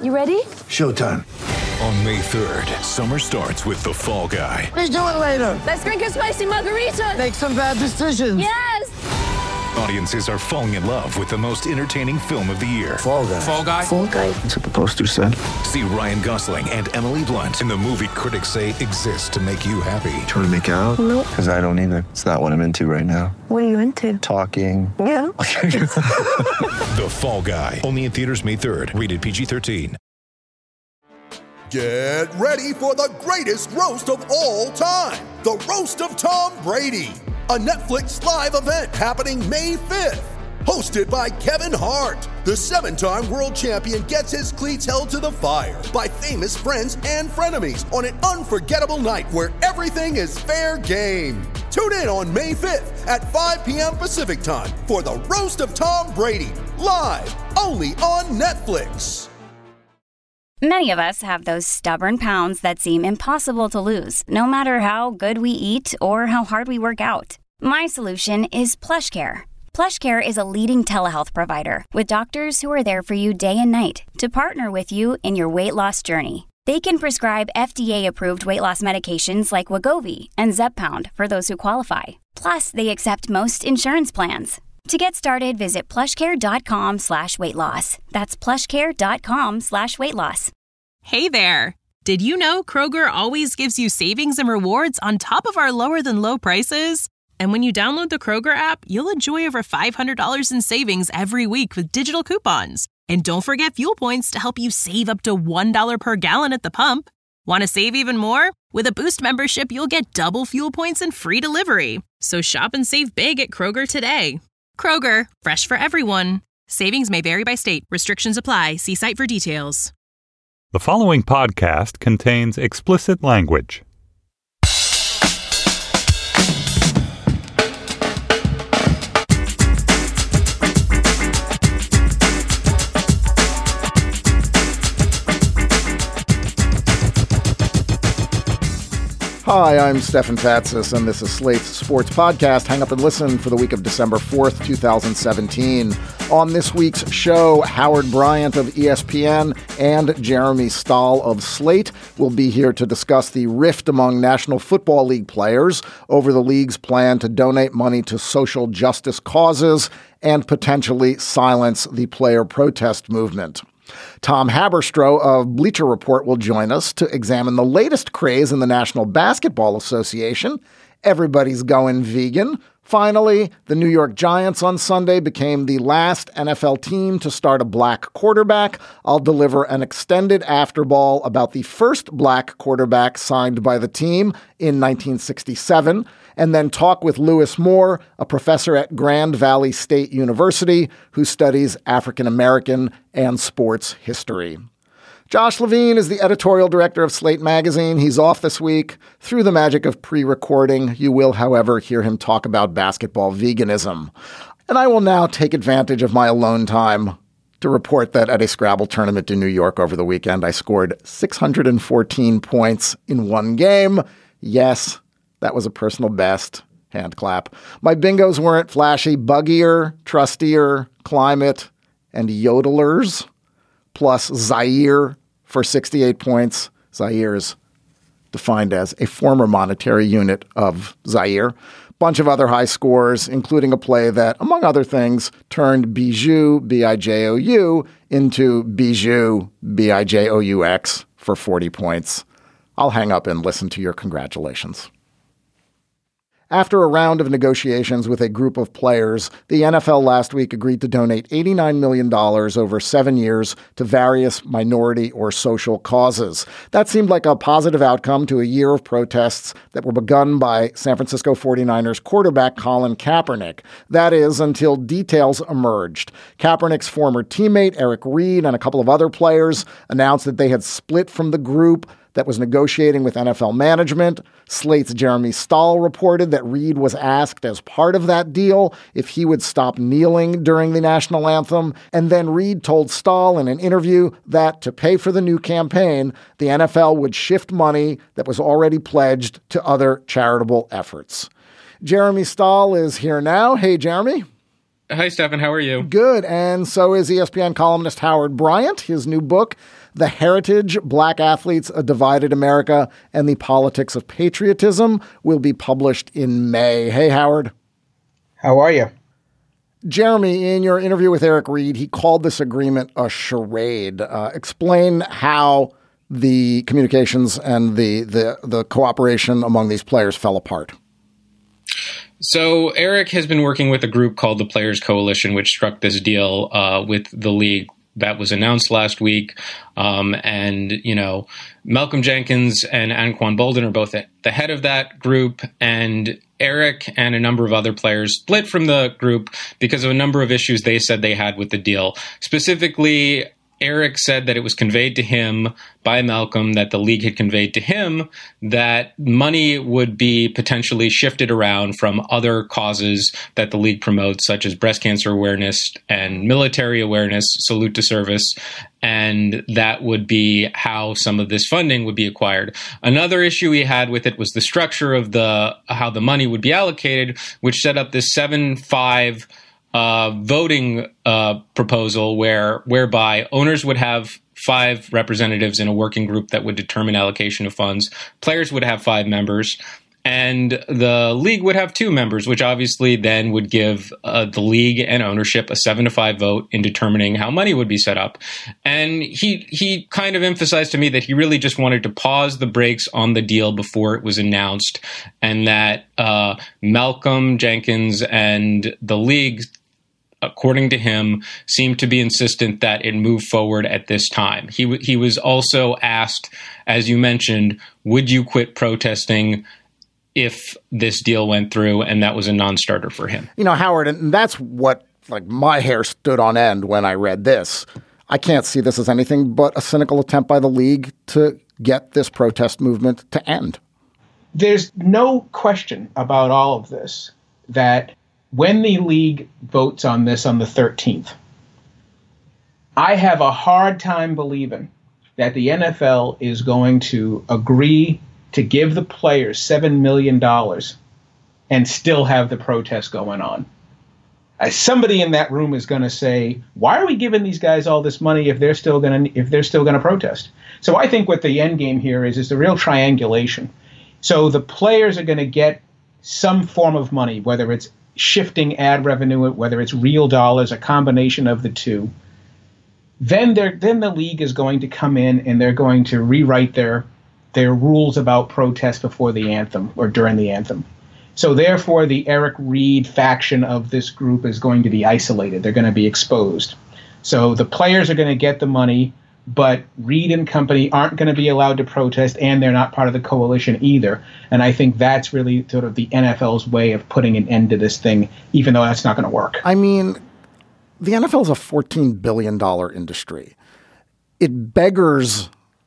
You ready? Showtime. On May 3rd, summer starts with The Fall Guy. Let's do it later. Let's drink a spicy margarita. Make some bad decisions. Yes! Audiences are falling in love with the most entertaining film of the year. Fall Guy. Fall Guy? Fall Guy. That's what the poster said. See Ryan Gosling and Emily Blunt in the movie critics say exists to make you happy. Trying to make it out? Nope. Because I don't either. It's not what I'm into right now. What are you into? Talking. Yeah. The Fall Guy. Only in theaters May 3rd. Rated PG-13. Get ready for the greatest roast of all time. The Roast of Tom Brady. A Netflix live event happening May 5th. Hosted by Kevin Hart. The 7-time world champion gets his cleats held to the fire by famous friends and frenemies on an unforgettable night where everything is fair game. Tune in on May 5th at 5 p.m. Pacific time for the Roast of Tom Brady. Live only on Netflix. Many of us have those stubborn pounds that seem impossible to lose, no matter how good we eat or how hard we work out. My solution is PlushCare. PlushCare is a leading telehealth provider with doctors who are there for you day and night to partner with you in your weight loss journey. They can prescribe FDA-approved weight loss medications like Wegovy and Zepbound for those who qualify. Plus, they accept most insurance plans. To get started, visit plushcare.com/weightloss. That's plushcare.com/weightloss. Hey there! Did you know Kroger always gives you savings and rewards on top of our lower-than-low prices? And when you download the Kroger app, you'll enjoy over $500 in savings every week with digital coupons. And don't forget fuel points to help you save up to $1 per gallon at the pump. Want to save even more? With a Boost membership, you'll get double fuel points and free delivery. So shop and save big at Kroger today. Kroger, fresh for everyone. Savings may vary by state. Restrictions apply. See site for details. The following podcast contains explicit language. Hi, I'm Stefan Fatsis, and this is Slate's Sports Podcast. Hang up and listen for the week of December 4th, 2017. On this week's show, Howard Bryant of ESPN and Jeremy Stahl of Slate will be here to discuss the rift among National Football League players over the league's plan to donate money to social justice causes and potentially silence the player protest movement. Tom Haberstroh of Bleacher Report will join us to examine the latest craze in the National Basketball Association. Everybody's going vegan. Finally, the New York Giants on Sunday became the last NFL team to start a black quarterback. I'll deliver an extended afterball about the first black quarterback signed by the team in 1967, and then talk with Lewis Moore, a professor at Grand Valley State University who studies African American and sports history. Josh Levine is the editorial director of Slate Magazine. He's off this week. Through the magic of pre-recording, you will, however, hear him talk about basketball veganism. And I will now take advantage of my alone time to report that at a Scrabble tournament in New York over the weekend, I scored 614 points in one game. Yes, that was a personal best. Hand clap. My bingos weren't flashy. Buggier, Trustier, Climate, and Yodelers, plus Zaire for 68 points. Zaire is defined as a former monetary unit of Zaire. Bunch of other high scores, including a play that, among other things, turned Bijou, B-I-J-O-U, into Bijou, B-I-J-O-U-X for 40 points. I'll hang up and listen to your congratulations. After a round of negotiations with a group of players, the NFL last week agreed to donate $89 million over 7 years to various minority or social causes. That seemed like a positive outcome to a year of protests that were begun by San Francisco 49ers quarterback Colin Kaepernick. That is, until details emerged. Kaepernick's former teammate Eric Reid and a couple of other players announced that they had split from the group that was negotiating with NFL management. Slate's Jeremy Stahl reported that Reid was asked as part of that deal if he would stop kneeling during the national anthem. And then Reid told Stahl in an interview that to pay for the new campaign, the NFL would shift money that was already pledged to other charitable efforts. Jeremy Stahl is here now. Hey, Jeremy. Hi, Stefan. How are you? Good. And so is ESPN columnist Howard Bryant. His new book, The Heritage, Black Athletes, A Divided America, and the Politics of Patriotism, will be published in May. Hey, Howard. How are you? Jeremy, in your interview with Eric Reed, he called this agreement a charade. Explain how the communications and the cooperation among these players fell apart. So Eric has been working with a group called the Players Coalition, which struck this deal with the league that was announced last week. And, you know, Malcolm Jenkins and Anquan Boldin are both at the head of that group. And Eric and a number of other players split from the group because of a number of issues they said they had with the deal. Specifically, Eric said that it was conveyed to him by Malcolm, that the league had conveyed to him that money would be potentially shifted around from other causes that the league promotes, such as breast cancer awareness and military awareness, salute to service, and that would be how some of this funding would be acquired. Another issue he had with it was the structure of how the money would be allocated, which set up this 7-5 voting proposal whereby owners would have 5 representatives in a working group that would determine allocation of funds. Players would have 5 members, and the league would have 2 members, which obviously then would give the league and ownership a 7-5 vote in determining how money would be set up. And he kind of emphasized to me that he really just wanted to pause the brakes on the deal before it was announced, and that Malcolm Jenkins and the league, according to him, seemed to be insistent that it move forward at this time. He was also asked, as you mentioned, would you quit protesting if this deal went through? And that was a non-starter for him. You know, Howard, and that's what, like, my hair stood on end when I read this. I can't see this as anything but a cynical attempt by the league to get this protest movement to end. There's no question about all of this that when the league votes on this on the 13th, I have a hard time believing that the NFL is going to agree to give the players $7 million and still have the protest going on. Somebody in that room is going to say, why are we giving these guys all this money if they're still going to protest? So I think what the end game here is the real triangulation. So the players are going to get some form of money, whether it's shifting ad revenue, whether it's real dollars, a combination of the two. Then the league is going to come in and they're going to rewrite their rules about protest before the anthem or during the anthem. So therefore, the Eric Reed faction of this group is going to be isolated. They're going to be exposed. So the players are going to get the money, but Reed and company aren't going to be allowed to protest, and they're not part of the coalition either. And I think that's really sort of the NFL's way of putting an end to this thing, even though that's not going to work. I mean, the NFL is a $14 billion industry. It beggars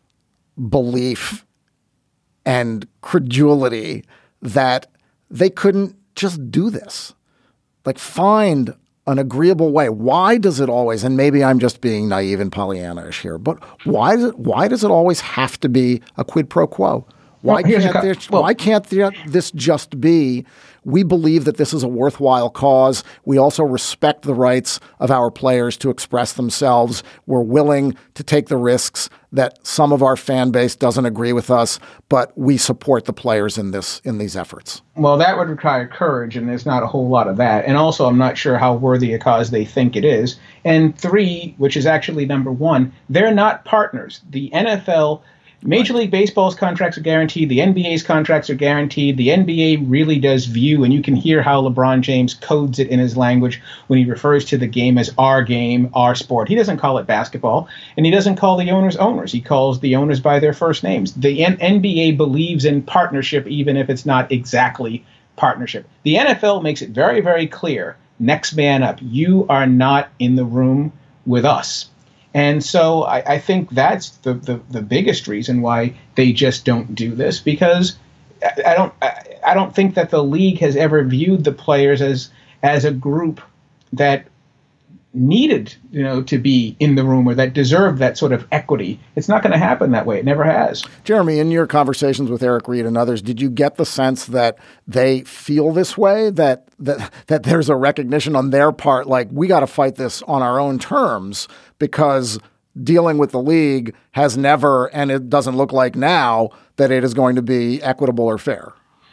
belief and credulity that they couldn't just do this. Like, find an agreeable way. Why does it always, and maybe I'm just being naive and Pollyanna-ish here, but why does it always have to be a quid pro quo? Why can't this just be, we believe that this is a worthwhile cause. We also respect the rights of our players to express themselves. We're willing to take the risks that some of our fan base doesn't agree with us, but we support the players in these efforts. Well, that would require courage, and there's not a whole lot of that. And also, I'm not sure how worthy a cause they think it is. And 3, which is actually number 1, they're not partners. The NFL, Major League Baseball's contracts are guaranteed. The NBA's contracts are guaranteed. The NBA really does view, and you can hear how LeBron James codes it in his language when he refers to the game as our game, our sport. He doesn't call it basketball, and he doesn't call the owners owners. He calls the owners by their first names. The NBA believes in partnership, even if it's not exactly partnership. The NFL makes it very, very clear, next man up. You are not in the room with us. And so I think that's the biggest reason why they just don't do this, because I don't think that the league has ever viewed the players as a group that needed, to be in the room or that deserved that sort of equity. It's not going to happen that way. It never has. Jeremy, in your conversations with Eric Reid and others, did you get the sense that they feel this way, that there's a recognition on their part, like, we got to fight this on our own terms because dealing with the league has never, and it doesn't look like now, that it is going to be equitable or fair?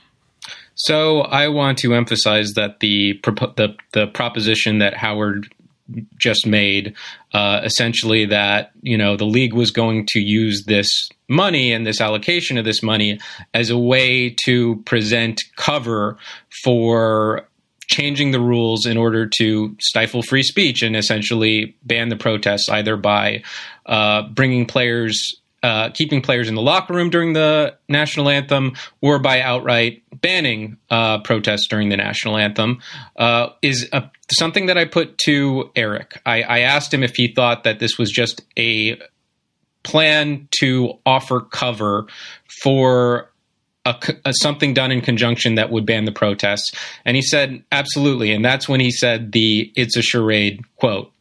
So I want to emphasize that the proposition that Howard just made, essentially that, the league was going to use this money and this allocation of this money as a way to present cover for changing the rules in order to stifle free speech and essentially ban the protests, either by keeping players in the locker room during the national anthem or by outright banning protests during the national anthem, is something that I put to Eric. I asked him if he thought that this was just a plan to offer cover for something done in conjunction that would ban the protests. And he said, absolutely. And that's when he said "it's a charade" quote.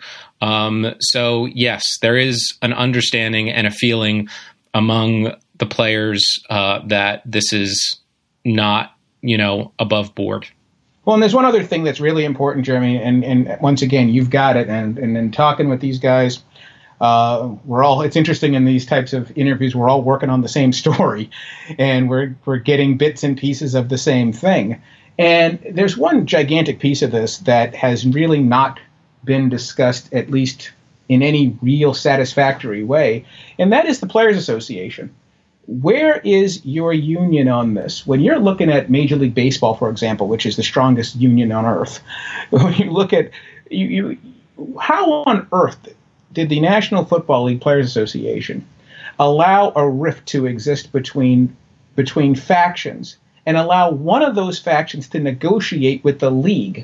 So yes, there is an understanding and a feeling among the players that this is not, above board. Well, and there's one other thing that's really important, Jeremy, and once again, you've got it. And in talking with these guys, it's interesting in these types of interviews, we're all working on the same story and we're getting bits and pieces of the same thing. And there's one gigantic piece of this that has really not been discussed, at least in any real satisfactory way, and that is the Players Association. Where is your union on this? When you're looking at Major League Baseball, for example, which is the strongest union on earth, when you look at how on earth did the National Football League Players Association allow a rift to exist between factions and allow one of those factions to negotiate with the league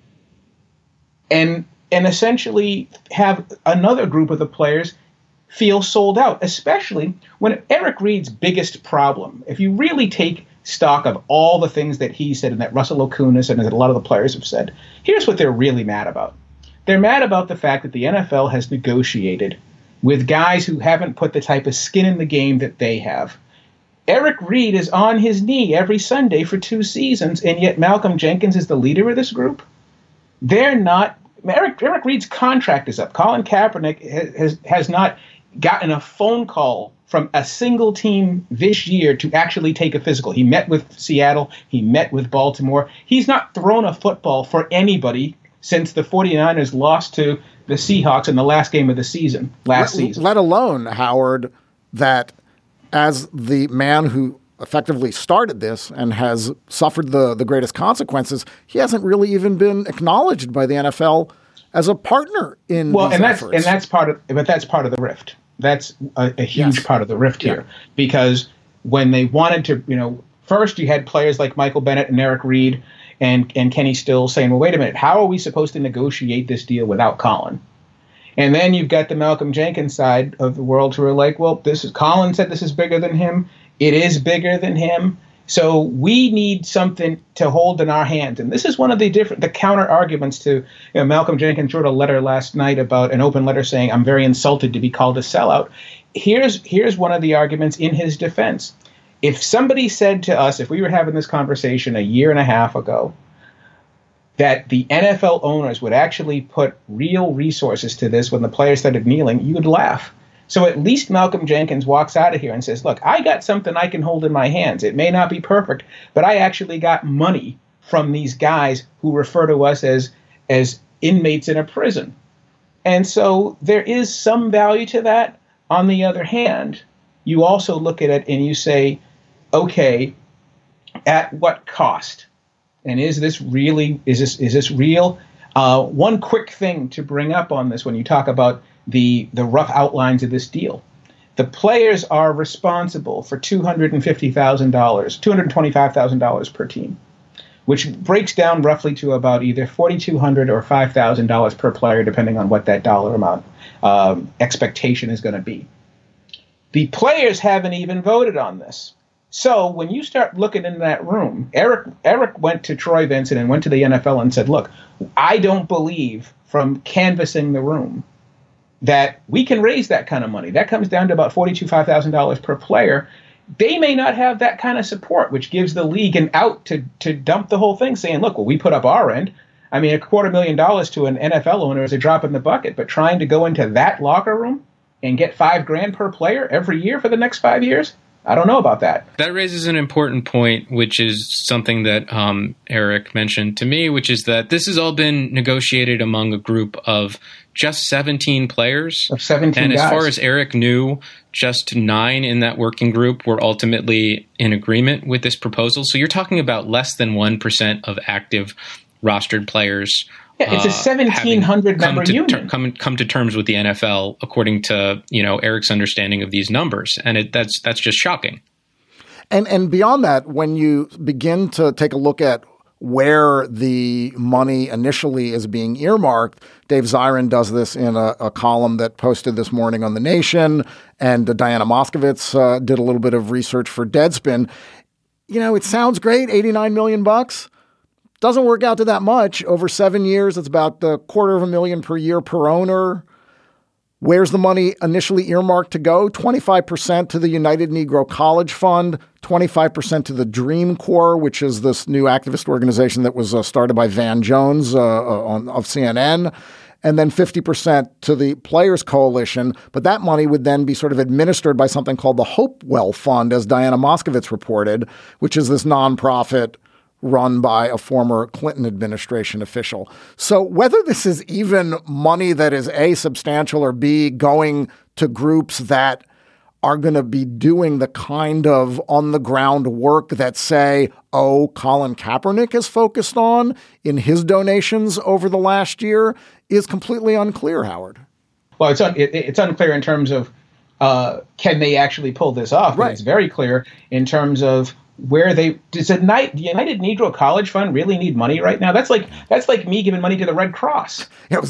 and essentially have another group of the players feel sold out, especially when Eric Reid's biggest problem, if you really take stock of all the things that he said and that Russell Okunis and that a lot of the players have said, here's what they're really mad about. They're mad about the fact that the NFL has negotiated with guys who haven't put the type of skin in the game that they have. Eric Reid is on his knee every Sunday for 2 seasons, and yet Malcolm Jenkins is the leader of this group. They're not. Eric Reid's contract is up. Colin Kaepernick has not gotten a phone call from a single team this year to actually take a physical. He met with Seattle. He met with Baltimore. He's not thrown a football for anybody since the 49ers lost to the Seahawks in the last game of the season, season. Let alone, Howard, that as the man who effectively started this and has suffered the greatest consequences, he hasn't really even been acknowledged by the NFL as a partner in these efforts. That's part of the rift. That's a huge part of the rift here, because when they wanted to, first you had players like Michael Bennett and Eric Reid and Kenny Stills saying, well, wait a minute, how are we supposed to negotiate this deal without Colin? And then you've got the Malcolm Jenkins side of the world who are like, well, Colin said this is bigger than him. It is bigger than him. So we need something to hold in our hands. And this is one of the counter arguments to, Malcolm Jenkins wrote a letter last night about an open letter saying, I'm very insulted to be called a sellout. Here's one of the arguments in his defense. If somebody said to us, if we were having this conversation a year and a half ago, that the NFL owners would actually put real resources to this when the players started kneeling, you would laugh. So at least Malcolm Jenkins walks out of here and says, look, I got something I can hold in my hands. It may not be perfect, but I actually got money from these guys who refer to us as inmates in a prison. And so there is some value to that. On the other hand, you also look at it and you say, okay, at what cost? And is this real? One quick thing to bring up on this when you talk about the rough outlines of this deal. The players are responsible for $225,000 per team, which breaks down roughly to about either $4,200 or $5,000 per player, depending on what that dollar amount expectation is going to be. The players haven't even voted on this. So when you start looking in that room, Eric went to Troy Vincent and went to the NFL and said, look, I don't believe from canvassing the room that we can raise that kind of money. That comes down to about $45,000 per player. They may not have that kind of support, which gives the league an out to dump the whole thing, saying, look, well, we put up our end. I mean, $250,000 to an NFL owner is a drop in the bucket, but trying to go into that locker room and get $5,000 per player every year for the next 5 years, I don't know about that. That raises an important point, which is something that Eric mentioned to me, which is that this has all been negotiated among a group of just 17 players. Of 17 and guys. As far as Eric knew, just 9 in that working group were ultimately in agreement with this proposal. So you're talking about less than 1% of active rostered players. Yeah, it's a 1,700 member union. Come to terms with the NFL, according to Eric's understanding of these numbers, and that's just shocking. And beyond that, when you begin to take a look at where the money initially is being earmarked, Dave Zirin does this in a column that posted this morning on The Nation, and Diana Moskovitz did a little bit of research for Deadspin. It sounds great, $89 million. Doesn't work out to that much. Over 7 years, it's about $250,000 per year per owner. Where's the money initially earmarked to go? 25% to the United Negro College Fund, 25% to the Dream Corps, which is this new activist organization that was started by Van Jones of CNN, and then 50% to the Players Coalition. But that money would then be sort of administered by something called the Hopewell Fund, as Diana Moskovitz reported, which is this nonprofit run by a former Clinton administration official. So whether this is even money that is A, substantial, or B, going to groups that are going to be doing the kind of on-the-ground work that, say, Colin Kaepernick is focused on in his donations over the last year is completely unclear, Howard. Well, it's unclear in terms of can they actually pull this off? Right. It's very clear in terms of where does the United Negro College Fund really need money right now? That's like me giving money to the Red Cross.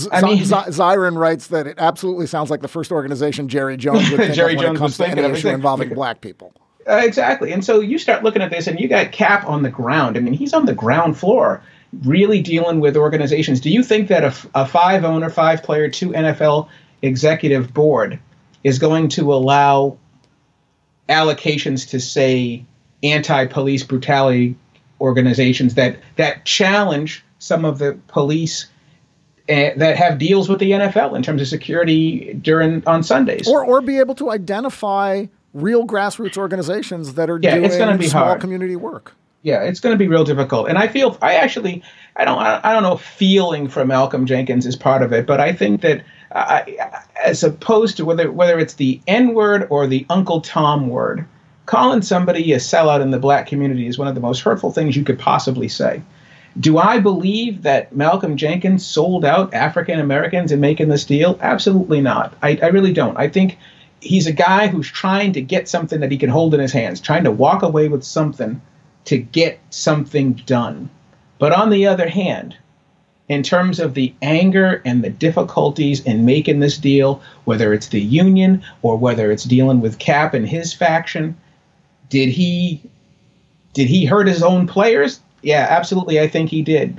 Zirin writes that it absolutely sounds like the first organization Jerry Jones would think Jerry of when Jones it comes to any issue involving black people. Exactly. And so you start looking at this and you got Cap on the ground. I mean, he's on the ground floor really dealing with organizations. Do you think that a 5-owner, 5-player, 2 NFL executive board is going to allow allocations to, say, anti-police brutality organizations that challenge some of the police that have deals with the NFL in terms of security on Sundays, or be able to identify real grassroots organizations that are doing small community work? Yeah, it's going to be real difficult. And I don't know if feeling for Malcolm Jenkins is part of it, but I think that as opposed to whether it's the N-word or the Uncle Tom word, calling somebody a sellout in the black community is one of the most hurtful things you could possibly say. Do I believe that Malcolm Jenkins sold out African Americans in making this deal? Absolutely not. I really don't. I think he's a guy who's trying to get something that he can hold in his hands, trying to walk away with something to get something done. But on the other hand, in terms of the anger and the difficulties in making this deal, whether it's the union or whether it's dealing with Cap and his faction, Did he hurt his own players? Yeah, absolutely. I think he did.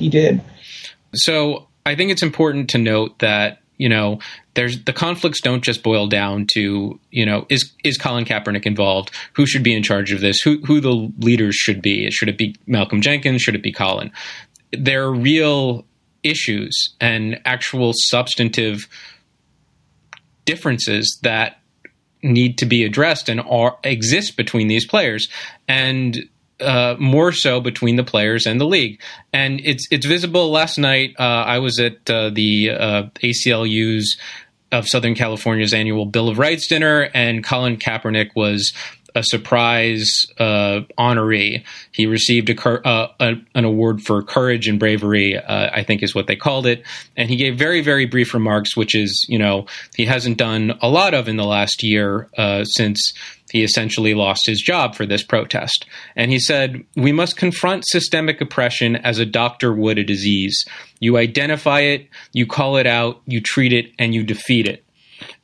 So I think it's important to note that, there's the conflicts don't just boil down to, is Colin Kaepernick involved? Who should be in charge of this? Who the leaders should be? Should it be Malcolm Jenkins? Should it be Colin? There are real issues and actual substantive differences that need to be addressed and exist between these players, and more so between the players and the league. And it's visible. Last night, I was at the ACLU's of Southern California's annual Bill of Rights dinner, and Colin Kaepernick was a surprise honoree. He received an award for courage and bravery, I think is what they called it. And he gave very, very brief remarks, which is, he hasn't done a lot of in the last year since he essentially lost his job for this protest. And he said, "We must confront systemic oppression as a doctor would a disease. You identify it, you call it out, you treat it, and you defeat it."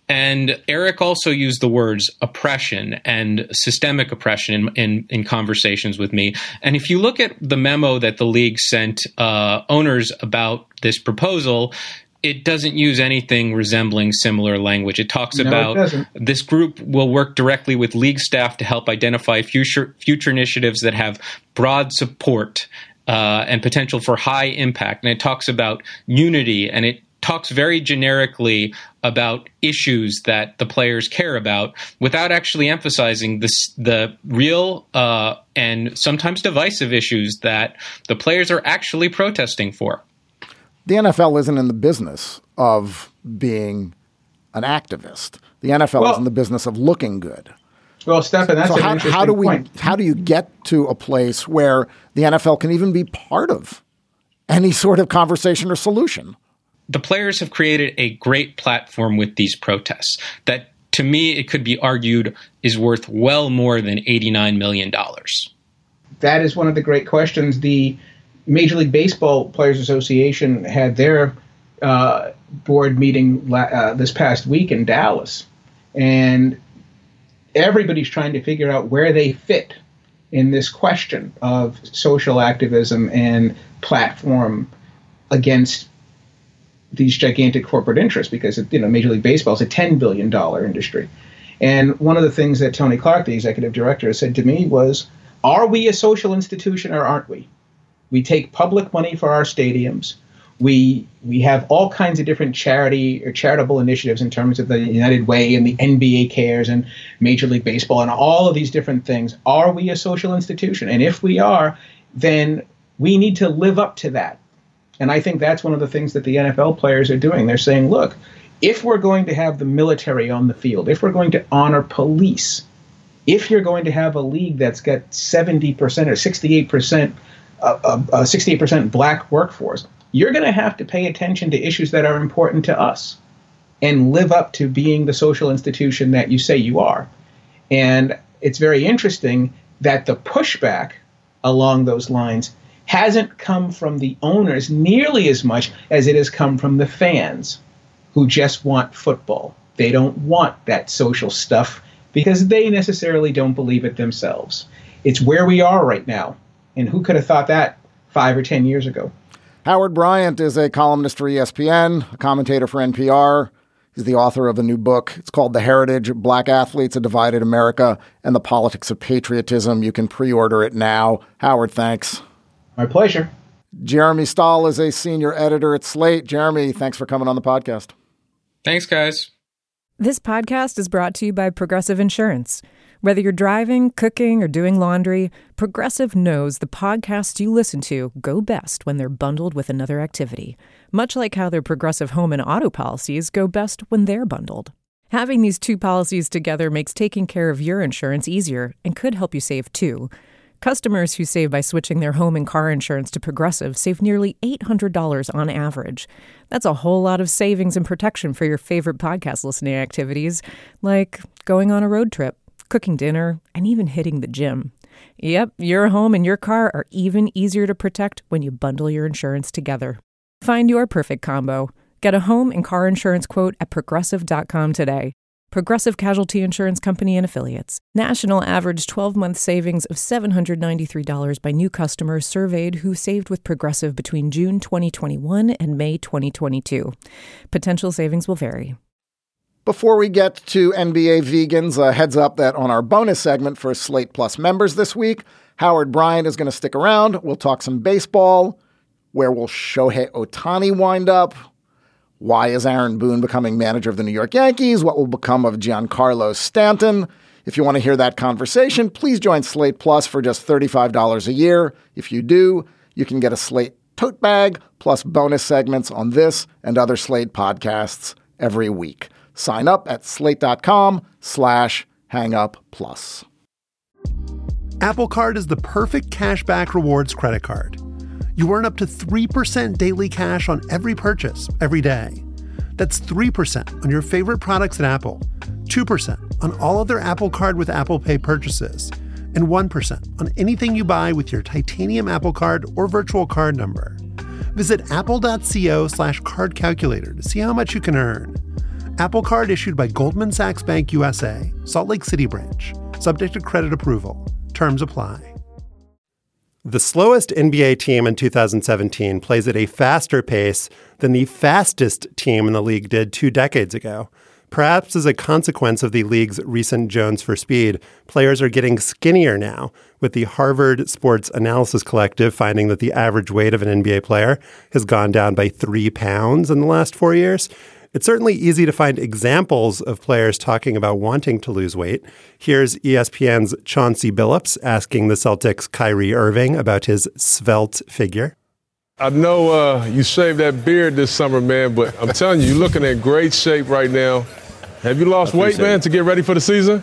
And Eric also used the words oppression and systemic oppression in conversations with me. And if you look at the memo that the league sent owners about this proposal, it doesn't use anything resembling similar language. It talks about this group will work directly with league staff to help identify future initiatives that have broad support and potential for high impact. And it talks about unity, and it talks very generically about issues that the players care about without actually emphasizing the real and sometimes divisive issues that the players are actually protesting for. The NFL isn't in the business of being an activist. The NFL is in the business of looking good. Well, Stephen, that's an interesting point. How do you get to a place where the NFL can even be part of any sort of conversation or solution? The players have created a great platform with these protests that, to me, it could be argued is worth well more than $89 million. That is one of the great questions. The Major League Baseball Players Association had their board meeting this past week in Dallas, and everybody's trying to figure out where they fit in this question of social activism and platform against these gigantic corporate interests, because Major League Baseball is a $10 billion industry. And one of the things that Tony Clark, the executive director, said to me was, are we a social institution or aren't we? We take public money for our stadiums. We have all kinds of different charity or charitable initiatives in terms of the United Way and the NBA Cares and Major League Baseball and all of these different things. Are we a social institution? And if we are, then we need to live up to that. And I think that's one of the things that the NFL players are doing. They're saying, look, if we're going to have the military on the field, if we're going to honor police, if you're going to have a league that's got 70% or 68% black workforce, you're going to have to pay attention to issues that are important to us and live up to being the social institution that you say you are. And it's very interesting that the pushback along those lines hasn't come from the owners nearly as much as it has come from the fans who just want football. They don't want that social stuff because they necessarily don't believe it themselves. It's where we are right now. And who could have thought that 5 or 10 years ago? Howard Bryant is a columnist for ESPN, a commentator for NPR. He's the author of a new book. It's called The Heritage: Black Athletes, A Divided America, and the Politics of Patriotism. You can pre-order it now. Howard, thanks. My pleasure. Jeremy Stahl is a senior editor at Slate. Jeremy, thanks for coming on the podcast. Thanks, guys. This podcast is brought to you by Progressive Insurance. Whether you're driving, cooking, or doing laundry, Progressive knows the podcasts you listen to go best when they're bundled with another activity, much like how their Progressive home and auto policies go best when they're bundled. Having these two policies together makes taking care of your insurance easier and could help you save, too. Customers who save by switching their home and car insurance to Progressive save nearly $800 on average. That's a whole lot of savings and protection for your favorite podcast listening activities, like going on a road trip, cooking dinner, and even hitting the gym. Yep, your home and your car are even easier to protect when you bundle your insurance together. Find your perfect combo. Get a home and car insurance quote at Progressive.com today. Progressive Casualty Insurance Company and Affiliates. National average 12-month savings of $793 by new customers surveyed who saved with Progressive between June 2021 and May 2022. Potential savings will vary. Before we get to NBA vegans, a heads up that on our bonus segment for Slate Plus members this week, Howard Bryant is going to stick around. We'll talk some baseball. Where will Shohei Ohtani wind up? Why is Aaron Boone becoming manager of the New York Yankees? What will become of Giancarlo Stanton? If you want to hear that conversation, please join Slate Plus for just $35 a year. If you do, you can get a Slate tote bag plus bonus segments on this and other Slate podcasts every week. Sign up at slate.com/hangupplus. Apple Card is the perfect cashback rewards credit card. You earn up to 3% daily cash on every purchase, every day. That's 3% on your favorite products at Apple, 2% on all other Apple Card with Apple Pay purchases, and 1% on anything you buy with your titanium Apple Card or virtual card number. Visit apple.co/card calculator to see how much you can earn. Apple Card issued by Goldman Sachs Bank USA, Salt Lake City branch. Subject to credit approval. Terms apply. The slowest NBA team in 2017 plays at a faster pace than the fastest team in the league did 2 decades ago. Perhaps as a consequence of the league's recent Jones for Speed, players are getting skinnier now, with the Harvard Sports Analysis Collective finding that the average weight of an NBA player has gone down by 3 pounds in the last 4 years. It's certainly easy to find examples of players talking about wanting to lose weight. Here's ESPN's Chauncey Billups asking the Celtics' Kyrie Irving about his svelte figure. I know you shaved that beard this summer, man, but I'm telling you, you're looking in great shape right now. Have you lost weight, man, to get ready for the season?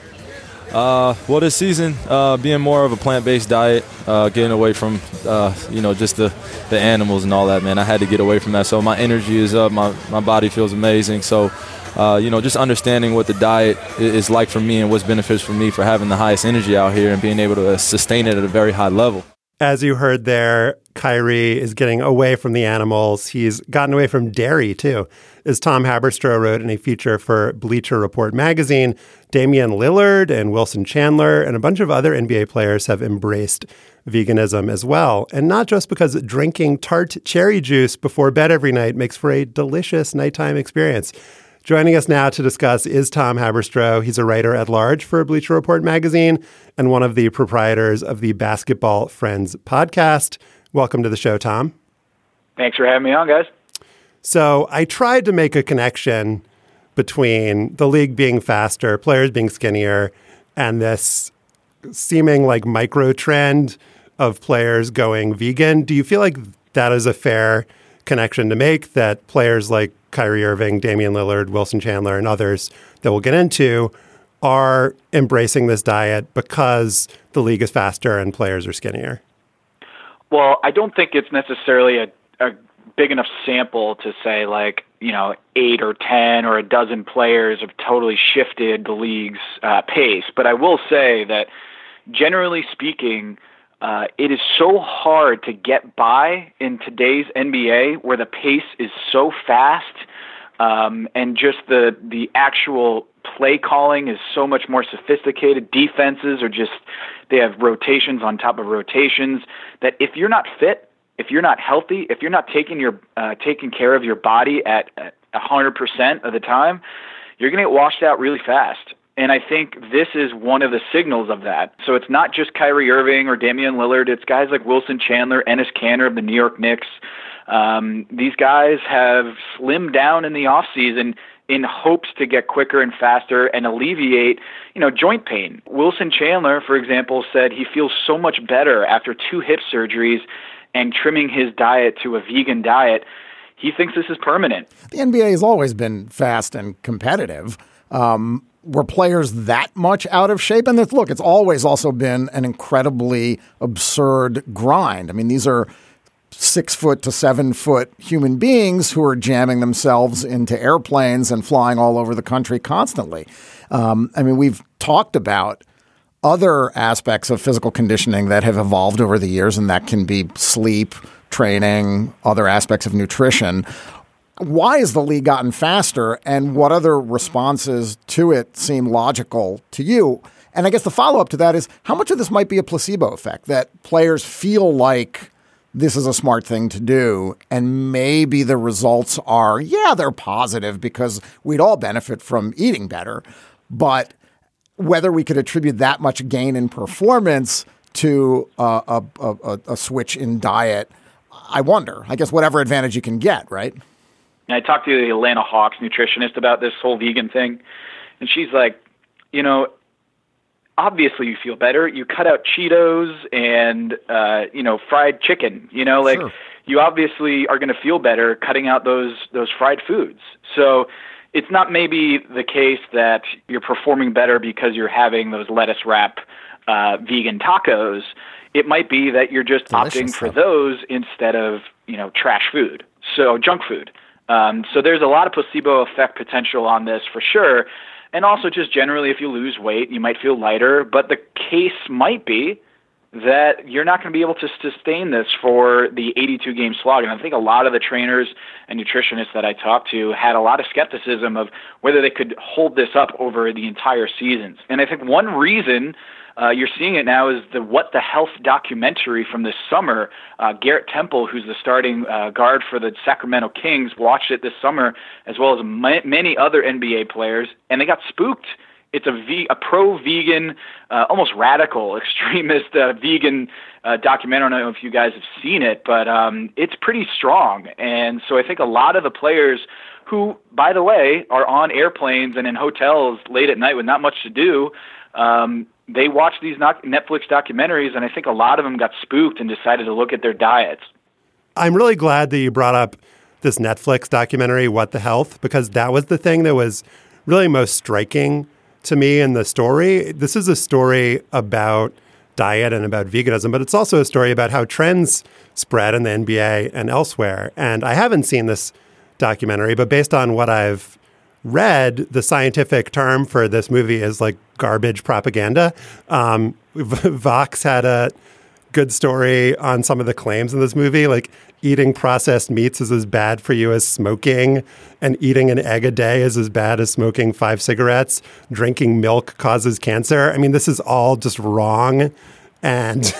Well, this season, being more of a plant-based diet, getting away from, just the animals and all that, man. I had to get away from that. So my energy is up. My body feels amazing. So, just understanding what the diet is like for me and what's beneficial for me for having the highest energy out here and being able to sustain it at a very high level. As you heard there, Kyrie is getting away from the animals. He's gotten away from dairy, too. As Tom Haberstroh wrote in a feature for Bleacher Report magazine, Damian Lillard and Wilson Chandler and a bunch of other NBA players have embraced veganism as well. And not just because drinking tart cherry juice before bed every night makes for a delicious nighttime experience. Joining us now to discuss is Tom Haberstroh. He's a writer at large for Bleacher Report magazine and one of the proprietors of the Basketball Friends podcast. Welcome to the show, Tom. Thanks for having me on, guys. So I tried to make a connection between the league being faster, players being skinnier, and this seeming like micro trend of players going vegan. Do you feel like that is a fair connection to make, that players like Kyrie Irving, Damian Lillard, Wilson Chandler, and others that we'll get into are embracing this diet because the league is faster and players are skinnier? Well, I don't think it's necessarily a big enough sample to say 8 or 10 or a dozen players have totally shifted the league's pace. But I will say that generally speaking, it is so hard to get by in today's NBA where the pace is so fast and just the actual play calling is so much more sophisticated. Defenses are they have rotations on top of rotations, that if you're not fit, if you're not healthy, if you're not taking care of your body at 100% of the time, you're going to get washed out really fast. And I think this is one of the signals of that. So it's not just Kyrie Irving or Damian Lillard. It's guys like Wilson Chandler, Enes Kanter of the New York Knicks. These guys have slimmed down in the offseason in hopes to get quicker and faster and alleviate, joint pain. Wilson Chandler, for example, said he feels so much better after 2 hip surgeries and trimming his diet to a vegan diet. He thinks this is permanent. The NBA has always been fast and competitive. Were players that much out of shape? And look, it's always also been an incredibly absurd grind. I mean, these are 6 foot to 7 foot human beings who are jamming themselves into airplanes and flying all over the country constantly. We've talked about other aspects of physical conditioning that have evolved over the years, and that can be sleep, training, other aspects of nutrition. Why has the league gotten faster, and what other responses to it seem logical to you? And I guess the follow-up to that is, how much of this might be a placebo effect, that players feel like this is a smart thing to do, and maybe the results are, they're positive because we'd all benefit from eating better, but whether we could attribute that much gain in performance to a switch in diet, I wonder. I guess whatever advantage you can get, right? And I talked to the Atlanta Hawks nutritionist about this whole vegan thing, and she's like, obviously you feel better. You cut out Cheetos and, fried chicken, Sure. You obviously are going to feel better cutting out those fried foods. So it's not maybe the case that you're performing better because you're having those lettuce wrap vegan tacos. It might be that you're just opting for those instead of, trash food, so junk food. So there's a lot of placebo effect potential on this for sure. And also just generally, if you lose weight, you might feel lighter. But the case might be that you're not going to be able to sustain this for the 82-game slog. And I think a lot of the trainers and nutritionists that I talked to had a lot of skepticism of whether they could hold this up over the entire seasons. And I think one reason you're seeing it now is the What the Health documentary from this summer. Garrett Temple, who's the starting guard for the Sacramento Kings, watched it this summer, as well as many other NBA players, and they got spooked. It's a pro-vegan, almost radical, extremist vegan documentary. I don't know if you guys have seen it, but it's pretty strong. And so I think a lot of the players who, by the way, are on airplanes and in hotels late at night with not much to do, they watch these Netflix documentaries, and I think a lot of them got spooked and decided to look at their diets. I'm really glad that you brought up this Netflix documentary, What the Health, because that was the thing that was really most striking to me in the story. This is a story about diet and about veganism, but it's also a story about how trends spread in the NBA and elsewhere. And I haven't seen this documentary, but based on what I've read, the scientific term for this movie is like garbage propaganda. Vox had a good story on some of the claims in this movie, like eating processed meats is as bad for you as smoking, and eating an egg a day is as bad as smoking 5 cigarettes. Drinking milk causes cancer. I mean, this is all just wrong and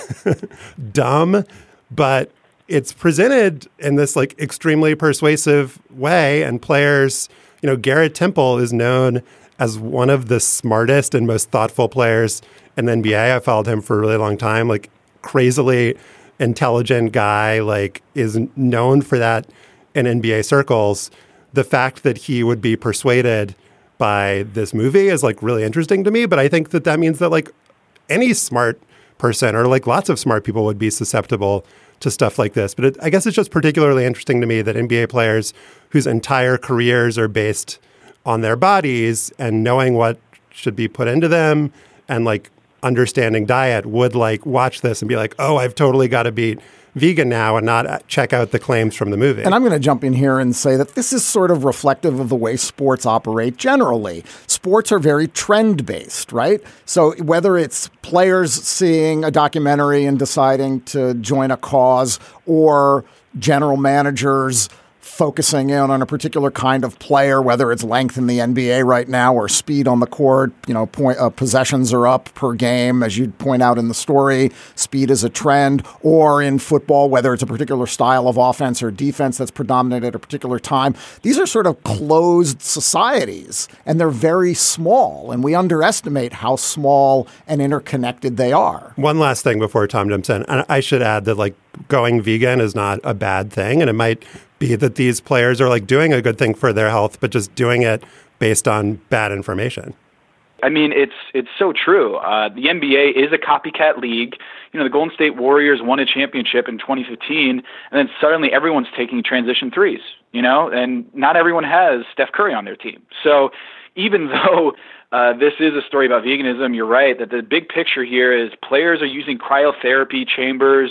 dumb, but it's presented in this like extremely persuasive way, and players, you know, Garrett Temple is known as one of the smartest and most thoughtful players in the NBA. I followed him for a really long time, like crazily intelligent guy, like is known for that in NBA circles. The fact that he would be persuaded by this movie is like really interesting to me. But I think that means that like any smart person or like lots of smart people would be susceptible to stuff like this. But I guess it's just particularly interesting to me that NBA players whose entire careers are based on their bodies and knowing what should be put into them and like understanding diet would like watch this and be like, oh, I've totally got to be vegan now and not check out the claims from the movie. And I'm going to jump in here and say that this is sort of reflective of the way sports operate generally. Sports are very trend-based, right? So whether it's players seeing a documentary and deciding to join a cause, or general managers focusing in on a particular kind of player, whether it's length in the NBA right now or speed on the court, you know, possessions are up per game, as you point out in the story. Speed is a trend. Or in football, whether it's a particular style of offense or defense that's predominant at a particular time. These are sort of closed societies, and they're very small, and we underestimate how small and interconnected they are. One last thing before Tom jumps in. And I should add that like going vegan is not a bad thing, and it might be that these players are like doing a good thing for their health, but just doing it based on bad information. I mean, it's so true. The NBA is a copycat league. You know, the Golden State Warriors won a championship in 2015, and then suddenly everyone's taking transition threes, you know, and not everyone has Steph Curry on their team. So even though this is a story about veganism, you're right that the big picture here is players are using cryotherapy chambers,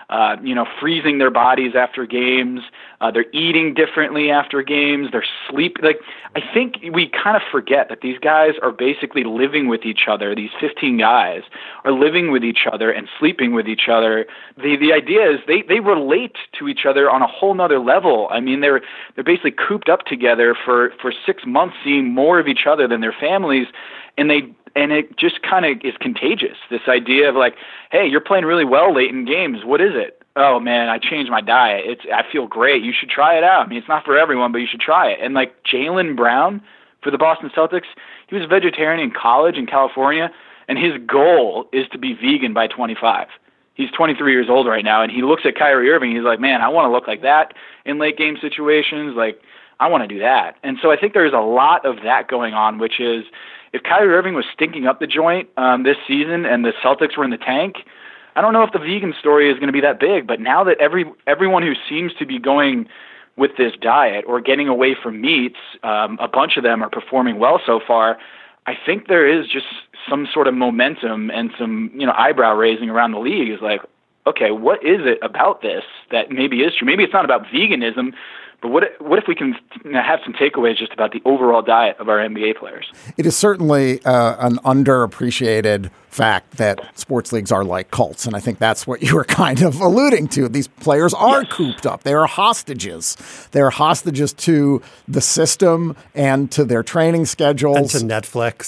freezing their bodies after games. They're eating differently after games. They're sleeping. Like, I think we kind of forget that these guys are basically living with each other. These 15 guys are living with each other and sleeping with each other. The idea is they relate to each other on a whole nother level. I mean, they're basically cooped up together for 6 months, seeing more of each other than their families, and it just kind of is contagious, this idea of like, hey, you're playing really well late in games. What is it? Oh, man, I changed my diet. I feel great. You should try it out. I mean, it's not for everyone, but you should try it. And like Jaylen Brown for the Boston Celtics, he was a vegetarian in college in California, and his goal is to be vegan by 25. He's 23 years old right now, and he looks at Kyrie Irving. He's like, man, I want to look like that in late game situations. Like, I want to do that. And so I think there's a lot of that going on, which is, if Kyrie Irving was stinking up the joint this season and the Celtics were in the tank, I don't know if the vegan story is going to be that big. But now that everyone who seems to be going with this diet or getting away from meats, a bunch of them are performing well so far, I think there is just some sort of momentum and some eyebrow raising around the league. Is like, okay, what is it about this that maybe is true? Maybe it's not about veganism, But what if we can have some takeaways just about the overall diet of our NBA players? It is certainly an underappreciated fact that sports leagues are like cults, and I think that's what you were kind of alluding to. These players are cooped up. They are hostages. They are hostages to the system and to their training schedules. And to Netflix.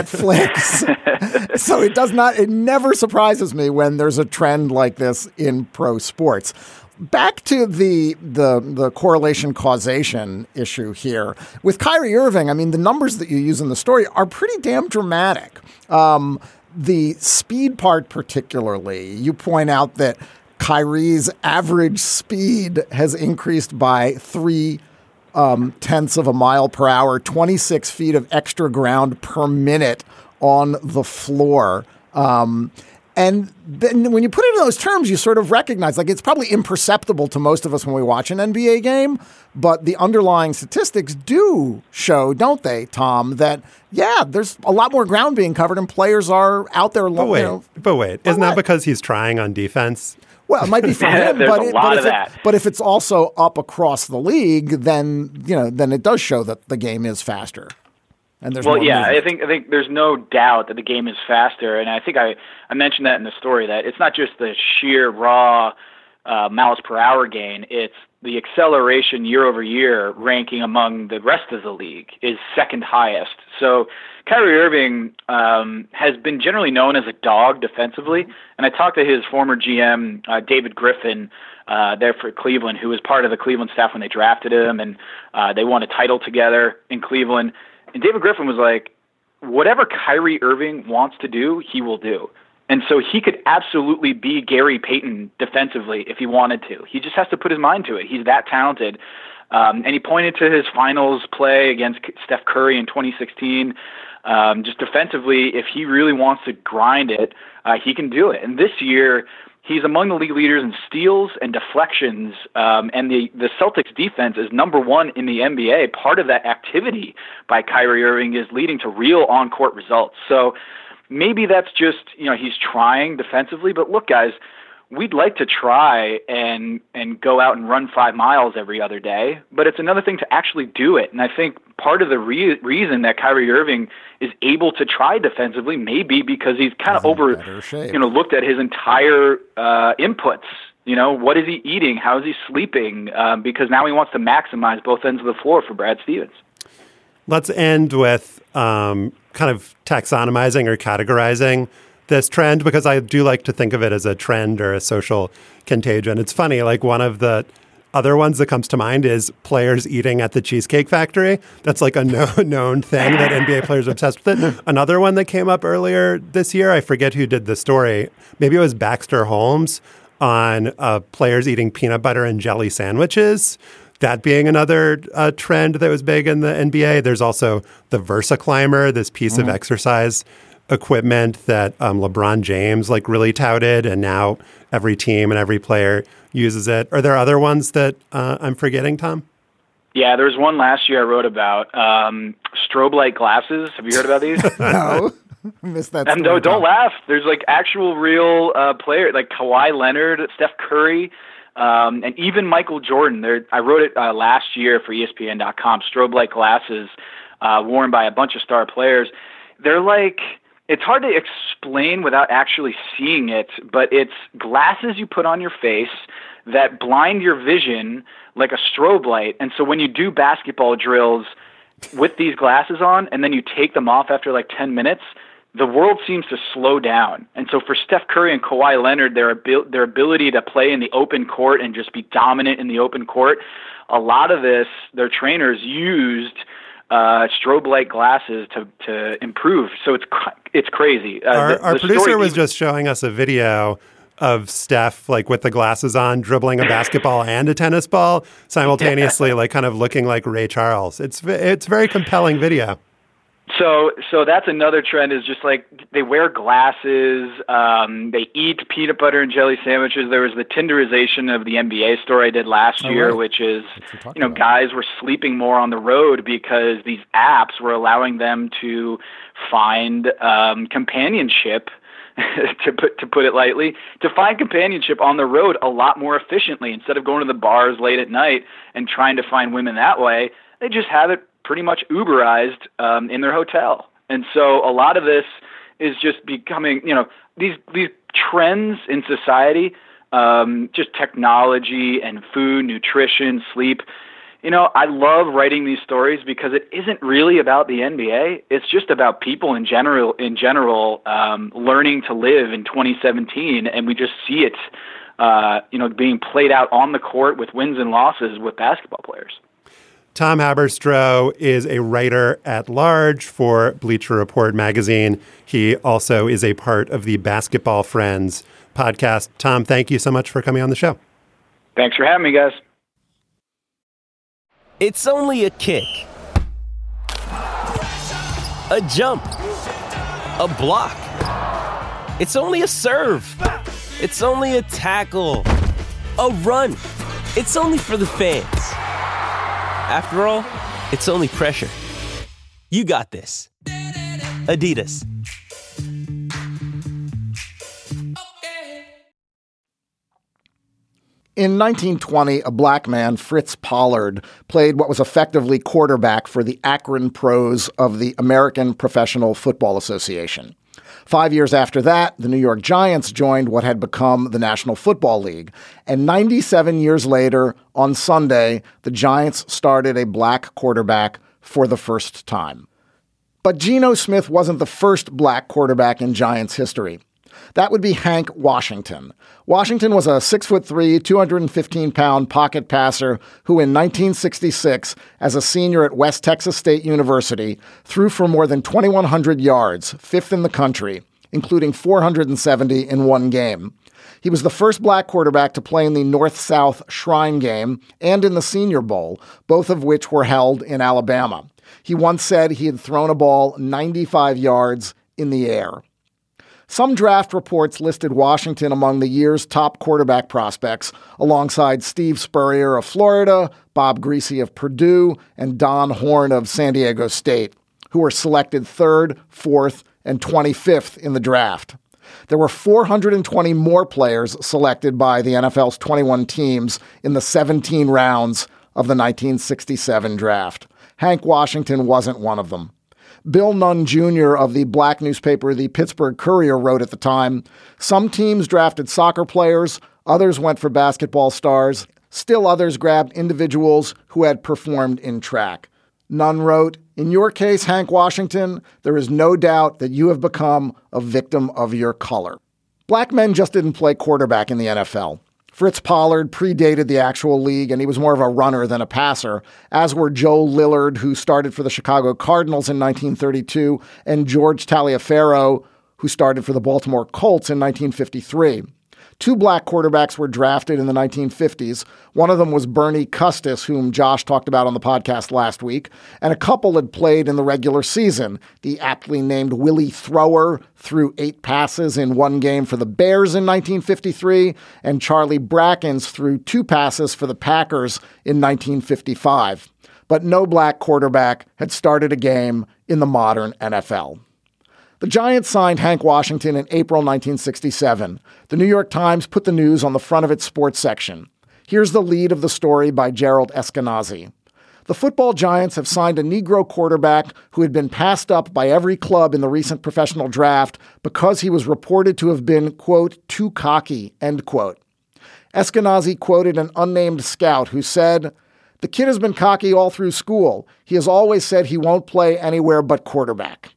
So it never surprises me when there's a trend like this in pro sports. Back to the correlation causation issue here. With Kyrie Irving, I mean, the numbers that you use in the story are pretty damn dramatic. The speed part particularly, you point out that Kyrie's average speed has increased by 0.3 of a mile per hour, 26 feet of extra ground per minute on the floor. And then when you put it in those terms, you sort of recognize, like, it's probably imperceptible to most of us when we watch an NBA game, but the underlying statistics do show, don't they, Tom, that, there's a lot more ground being covered and players are out there. But wait, isn't that because he's trying on defense? Well, it might be for him, but if it's also up across the league, then it does show that the game is faster. And there's I think there's no doubt that the game is faster, and I think I mentioned that in the story, that it's not just the sheer raw miles per hour gain, it's the acceleration year over year ranking among the rest of the league is second highest. So Kyrie Irving has been generally known as a dog defensively, and I talked to his former GM, David Griffin, there for Cleveland, who was part of the Cleveland staff when they drafted him, and they won a title together in Cleveland. And David Griffin was like, whatever Kyrie Irving wants to do, he will do. And so he could absolutely be Gary Payton defensively if he wanted to. He just has to put his mind to it. He's that talented. And he pointed to his finals play against Steph Curry in 2016. Just defensively, if he really wants to grind it, he can do it. And this year, he's among the league leaders in steals and deflections, and the Celtics defense is number one in the NBA. Part of that activity by Kyrie Irving is leading to real on-court results. So maybe that's just, he's trying defensively, but look, guys, we'd like to try and go out and run 5 miles every other day, but it's another thing to actually do it. And I think part of the reason that Kyrie Irving is able to try defensively may be because he's kind of looked at his entire inputs. What is he eating? How is he sleeping? Because now he wants to maximize both ends of the floor for Brad Stevens. Let's end with kind of taxonomizing or categorizing this trend, because I do like to think of it as a trend or a social contagion. It's funny, like one of the other ones that comes to mind is players eating at the Cheesecake Factory. That's like a known thing that NBA players are obsessed with it. Another one that came up earlier this year, I forget who did the story. Maybe it was Baxter Holmes on players eating peanut butter and jelly sandwiches. That being another trend that was big in the NBA. There's also the Versa Climber, this piece of exercise equipment that LeBron James really touted, and now every team and every player uses it. Are there other ones that I'm forgetting, Tom? Yeah, there was one last year I wrote about strobe light glasses. Have you heard about these? No. Missed that story. No, don't laugh. There's actual real players like Kawhi Leonard, Steph Curry, and even Michael Jordan. I wrote it last year for ESPN.com. Strobe light glasses worn by a bunch of star players. They're it's hard to explain without actually seeing it, but it's glasses you put on your face that blind your vision like a strobe light. And so when you do basketball drills with these glasses on and then you take them off after 10 minutes, the world seems to slow down. And so for Steph Curry and Kawhi Leonard, their ability to play in the open court and just be dominant in the open court, a lot of this, their trainers used strobe light glasses to improve. So it's crazy. Our producer was just showing us a video of Steph with the glasses on, dribbling a basketball and a tennis ball simultaneously, kind of looking like Ray Charles. It's very compelling video. So that's another trend, is just they wear glasses, they eat peanut butter and jelly sandwiches. There was the Tinderization of the NBA story I did last year, which is, guys were sleeping more on the road because these apps were allowing them to find companionship to put it lightly, to find companionship on the road a lot more efficiently. Instead of going to the bars late at night and trying to find women that way, they just have it pretty much Uberized in their hotel. And so a lot of this is just becoming, these trends in society, just technology and food, nutrition, sleep. I love writing these stories because it isn't really about the NBA. It's just about people in general, learning to live in 2017. And we just see it, being played out on the court with wins and losses with basketball players. Tom Haberstroh is a writer at large for Bleacher Report magazine. He also is a part of the Basketball Friends podcast. Tom, thank you so much for coming on the show. Thanks for having me, guys. It's only a kick, a jump, a block. It's only a serve. It's only a tackle, a run. It's only for the fans. After all, it's only pressure. You got this. Adidas. In 1920, a black man, Fritz Pollard, played what was effectively quarterback for the Akron Pros of the American Professional Football Association. 5 years after that, the New York Giants joined what had become the National Football League. And 97 years later, on Sunday, the Giants started a black quarterback for the first time. But Geno Smith wasn't the first black quarterback in Giants history. That would be Hank Washington. Washington was a 6'3", 215-pound pocket passer who in 1966, as a senior at West Texas State University, threw for more than 2,100 yards, fifth in the country, including 470 in one game. He was the first black quarterback to play in the North-South Shrine Game and in the Senior Bowl, both of which were held in Alabama. He once said he had thrown a ball 95 yards in the air. Some draft reports listed Washington among the year's top quarterback prospects, alongside Steve Spurrier of Florida, Bob Griese of Purdue, and Don Horn of San Diego State, who were selected 3rd, 4th, and 25th in the draft. There were 420 more players selected by the NFL's 21 teams in the 17 rounds of the 1967 draft. Hank Washington wasn't one of them. Bill Nunn Jr. of the black newspaper The Pittsburgh Courier wrote at the time, "Some teams drafted soccer players, others went for basketball stars, still others grabbed individuals who had performed in track." Nunn wrote, "In your case, Hank Washington, there is no doubt that you have become a victim of your color." Black men just didn't play quarterback in the NFL. Fritz Pollard predated the actual league, and he was more of a runner than a passer, as were Joe Lillard, who started for the Chicago Cardinals in 1932, and George Taliaferro, who started for the Baltimore Colts in 1953. 2 black quarterbacks were drafted in the 1950s. One of them was Bernie Custis, whom Josh talked about on the podcast last week, and a couple had played in the regular season. The aptly named Willie Thrower threw 8 passes in one game for the Bears in 1953, and Charlie Brackens threw 2 passes for the Packers in 1955. But no black quarterback had started a game in the modern NFL. The Giants signed Hank Washington in April 1967. The New York Times put the news on the front of its sports section. Here's the lead of the story by Gerald Eskenazi. The football Giants have signed a Negro quarterback who had been passed up by every club in the recent professional draft because he was reported to have been, quote, too cocky, end quote. Eskenazi quoted an unnamed scout who said, "The kid has been cocky all through school. He has always said he won't play anywhere but quarterback."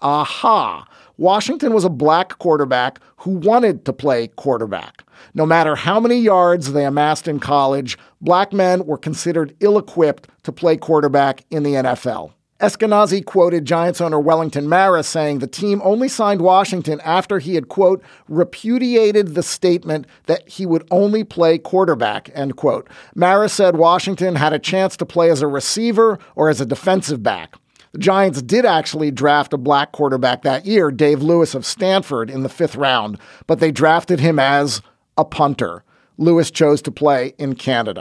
Aha! Washington was a black quarterback who wanted to play quarterback. No matter how many yards they amassed in college, black men were considered ill-equipped to play quarterback in the NFL. Eskenazi quoted Giants owner Wellington Mara saying the team only signed Washington after he had, quote, repudiated the statement that he would only play quarterback, end quote. Mara said Washington had a chance to play as a receiver or as a defensive back. The Giants did actually draft a black quarterback that year, Dave Lewis of Stanford, in the 5th round, but they drafted him as a punter. Lewis chose to play in Canada.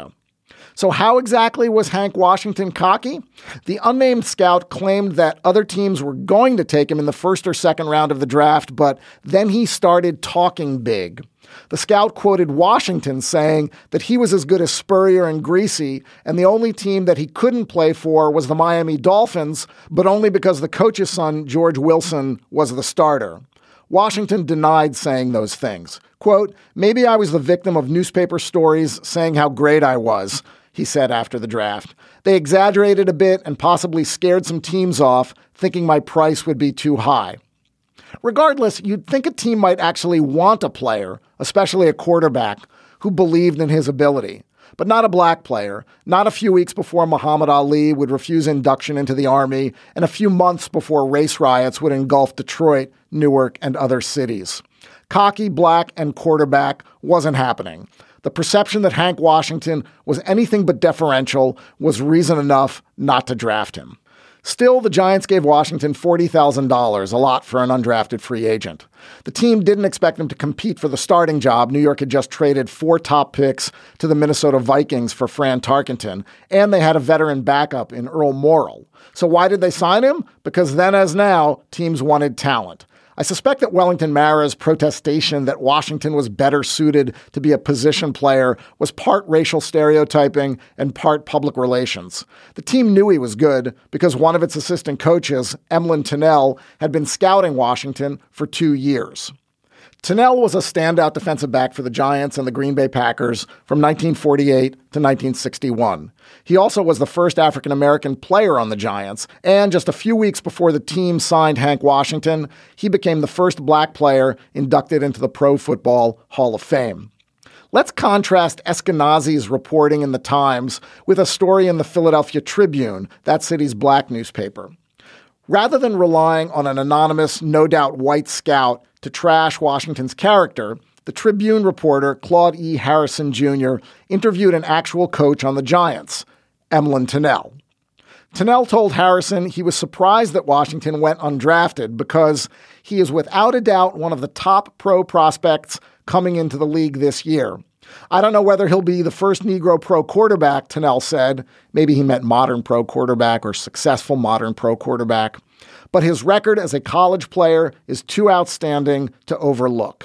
So how exactly was Hank Washington cocky? The unnamed scout claimed that other teams were going to take him in the first or second round of the draft, but then he started talking big. The scout quoted Washington saying that he was as good as Spurrier and Greasy, and the only team that he couldn't play for was the Miami Dolphins, but only because the coach's son, George Wilson, was the starter. Washington denied saying those things. Quote, "Maybe I was the victim of newspaper stories saying how great I was," he said after the draft. "They exaggerated a bit and possibly scared some teams off, thinking my price would be too high." Regardless, you'd think a team might actually want a player, especially a quarterback, who believed in his ability. But not a black player, not a few weeks before Muhammad Ali would refuse induction into the Army, and a few months before race riots would engulf Detroit, Newark, and other cities. Cocky, black, and quarterback wasn't happening. The perception that Hank Washington was anything but deferential was reason enough not to draft him. Still, the Giants gave Washington $40,000, a lot for an undrafted free agent. The team didn't expect him to compete for the starting job. New York had just traded 4 top picks to the Minnesota Vikings for Fran Tarkenton, and they had a veteran backup in Earl Morrall. So why did they sign him? Because then as now, teams wanted talent. I suspect that Wellington Mara's protestation that Washington was better suited to be a position player was part racial stereotyping and part public relations. The team knew he was good because one of its assistant coaches, Emlyn Tunnell, had been scouting Washington for 2 years. Tunnell was a standout defensive back for the Giants and the Green Bay Packers from 1948 to 1961. He also was the first African-American player on the Giants, and just a few weeks before the team signed Hank Washington, he became the first black player inducted into the Pro Football Hall of Fame. Let's contrast Eskenazi's reporting in the Times with a story in the Philadelphia Tribune, that city's black newspaper. Rather than relying on an anonymous, no doubt white scout to trash Washington's character, the Tribune reporter Claude E. Harrison Jr. interviewed an actual coach on the Giants, Emlyn Tunnell. Tunnell told Harrison he was surprised that Washington went undrafted because he is without a doubt one of the top pro prospects coming into the league this year. "I don't know whether he'll be the first Negro pro quarterback," Tunnell said. Maybe he meant modern pro quarterback or successful modern pro quarterback. But his record as a college player is too outstanding to overlook.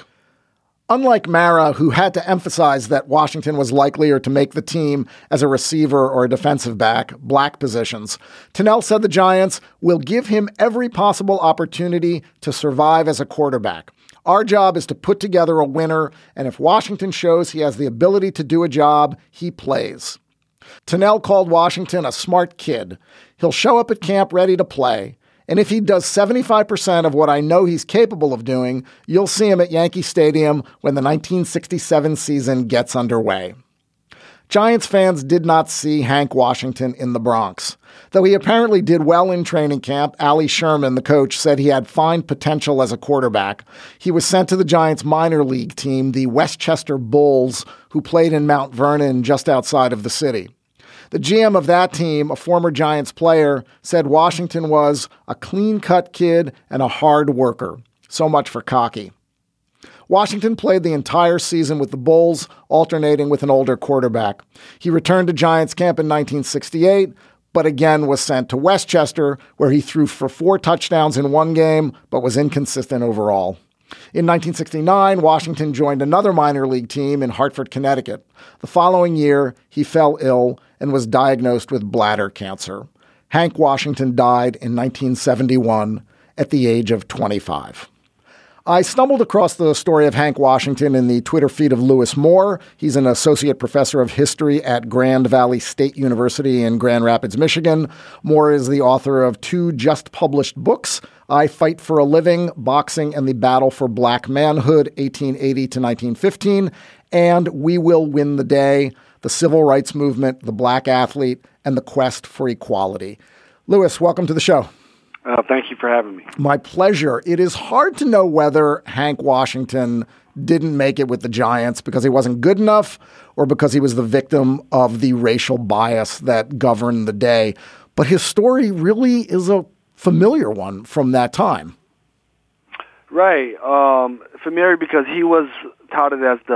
Unlike Mara, who had to emphasize that Washington was likelier to make the team as a receiver or a defensive back, black positions, Tunnell said the Giants will give him every possible opportunity to survive as a quarterback. "Our job is to put together a winner, and if Washington shows he has the ability to do a job, he plays." Tunnell called Washington a smart kid. "He'll show up at camp ready to play. And if he does 75% of what I know he's capable of doing, you'll see him at Yankee Stadium when the 1967 season gets underway." Giants fans did not see Hank Washington in the Bronx. Though he apparently did well in training camp, Allie Sherman, the coach, said he had fine potential as a quarterback. He was sent to the Giants' minor league team, the Westchester Bulls, who played in Mount Vernon just outside of the city. The GM of that team, a former Giants player, said Washington was a clean-cut kid and a hard worker. So much for cocky. Washington played the entire season with the Bulls, alternating with an older quarterback. He returned to Giants camp in 1968, but again was sent to Westchester, where he threw for 4 touchdowns in one game, but was inconsistent overall. In 1969, Washington joined another minor league team in Hartford, Connecticut. The following year, he fell ill and was diagnosed with bladder cancer. Hank Washington died in 1971 at the age of 25. I stumbled across the story of Hank Washington in the Twitter feed of Lewis Moore. He's an associate professor of history at Grand Valley State University in Grand Rapids, Michigan. Moore is the author of 2 just-published books, I Fight for a Living, Boxing and the Battle for Black Manhood, 1880 to 1915, and We Will Win the Day, The Civil Rights Movement, the Black Athlete, and the Quest for Equality. Lewis, welcome to the show. Thank you for having me. My pleasure. It is hard to know whether Hank Washington didn't make it with the Giants because he wasn't good enough or because he was the victim of the racial bias that governed the day. But his story really is a familiar one from that time. Right. Familiar because he was touted as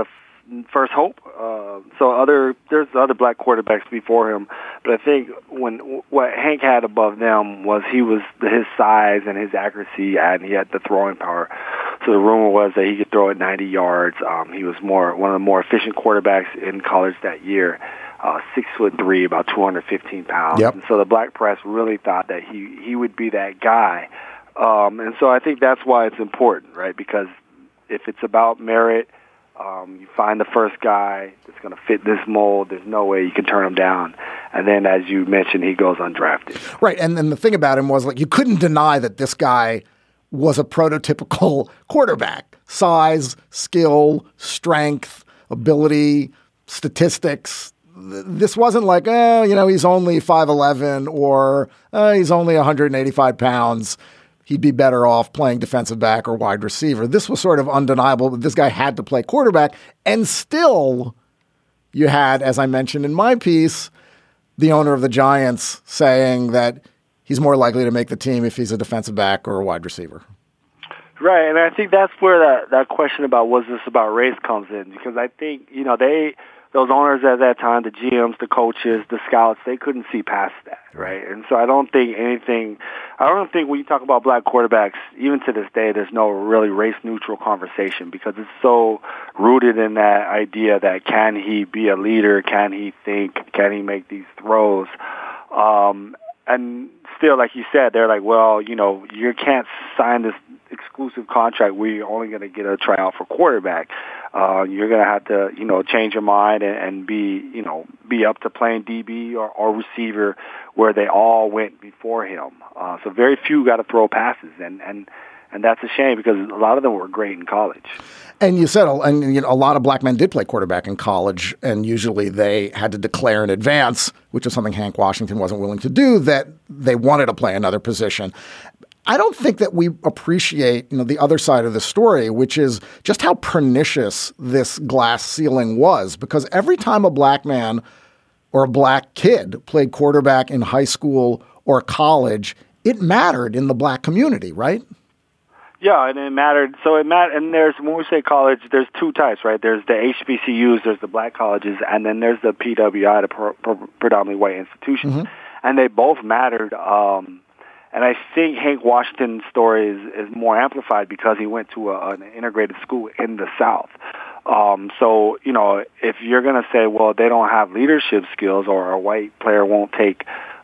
first hope. There's other black quarterbacks before him, but I think what Hank had above them was his size and his accuracy, and he had the throwing power. So the rumor was that he could throw it 90 yards. He was one of the more efficient quarterbacks in college that year. 6'3", about 215 pounds. Yep. And so the black press really thought that he would be that guy. And so I think that's why it's important, right? Because if it's about merit, you find the first guy that's going to fit this mold. There's no way you can turn him down. And then, as you mentioned, he goes undrafted. Right. And then the thing about him was, like, you couldn't deny that this guy was a prototypical quarterback. Size, skill, strength, ability, statistics. This wasn't like, he's only 5'11", or he's only 185 pounds. He'd be better off playing defensive back or wide receiver. This was sort of undeniable that this guy had to play quarterback. And still, you had, as I mentioned in my piece, the owner of the Giants saying that he's more likely to make the team if he's a defensive back or a wide receiver. Right, and I think that's where that question about was this about race comes in, because I think, those owners at that time, the GMs, the coaches, the scouts, they couldn't see past that, right? And so I don't think when you talk about black quarterbacks, even to this day, there's no really race-neutral conversation, because it's so rooted in that idea that can he be a leader, can he think, can he make these throws? And still, like you said, they're like, well, you can't sign this exclusive contract where you're only going to get a tryout for quarterback. You're going to have to, change your mind and be up to playing DB or receiver, where they all went before him. So very few got to throw passes, and that's a shame, because a lot of them were great in college. And you said, a lot of black men did play quarterback in college, and usually they had to declare in advance, which is something Hank Washington wasn't willing to do, that they wanted to play another position. I don't think that we appreciate, the other side of the story, which is just how pernicious this glass ceiling was, because every time a black man or a black kid played quarterback in high school or college, it mattered in the black community, right? Yeah, and it mattered. So it mattered. And when we say college, there's two types, right? There's the HBCUs, there's the black colleges, and then there's the PWI, the predominantly white institutions. Mm-hmm. And they both mattered. And I think Hank Washington's story is more amplified because he went to an integrated school in the South. So, if you're going to say, well, they don't have leadership skills, or a white player won't take,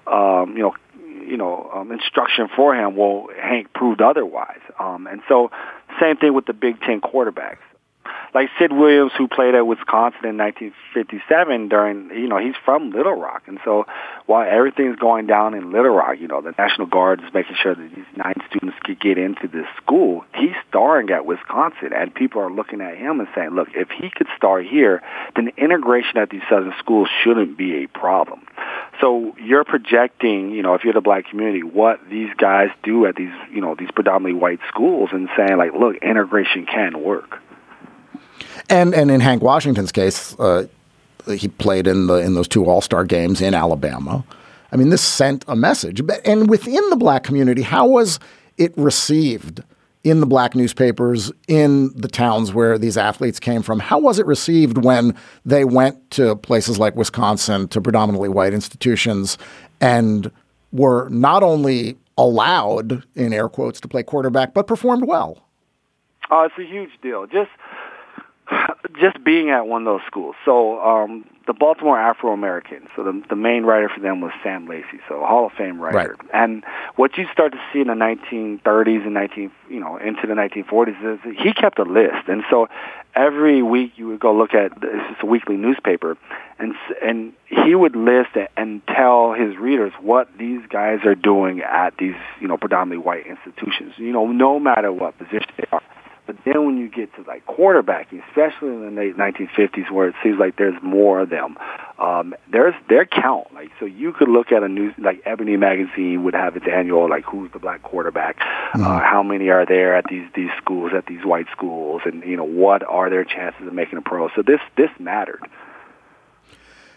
instruction for him, well, Hank proved otherwise. And so same thing with the Big Ten quarterbacks. Like Sid Williams, who played at Wisconsin in 1957 he's from Little Rock. And so while everything's going down in Little Rock, the National Guard is making sure that these 9 students could get into this school, he's starring at Wisconsin. And people are looking at him and saying, look, if he could star here, then integration at these southern schools shouldn't be a problem. So you're projecting, if you're the black community, what these guys do at these predominantly white schools, and saying, like, look, integration can work. And in Hank Washington's case, he played in those 2 All-Star games in Alabama. I mean, this sent a message. And within the black community, how was it received in the black newspapers, in the towns where these athletes came from? How was it received when they went to places like Wisconsin, to predominantly white institutions, and were not only allowed, in air quotes, to play quarterback, but performed well? Oh, it's a huge deal. Just being at one of those schools. So the Baltimore Afro-Americans, so the main writer for them was Sam Lacy, so a Hall of Fame writer. Right. And what you start to see in the 1930s and into the 1940s is he kept a list. And so every week you would go look at, it's a weekly newspaper, and he would list and tell his readers what these guys are doing at these, predominantly white institutions, no matter what position they are. But then when you get to like quarterbacking, especially in the late 1950s, where it seems like there's more of them, there's their count. Like, so you could look at a news, like Ebony magazine would have its annual, like, who's the black quarterback, how many are there at these schools, at these white schools, and what are their chances of making a pro. So this mattered.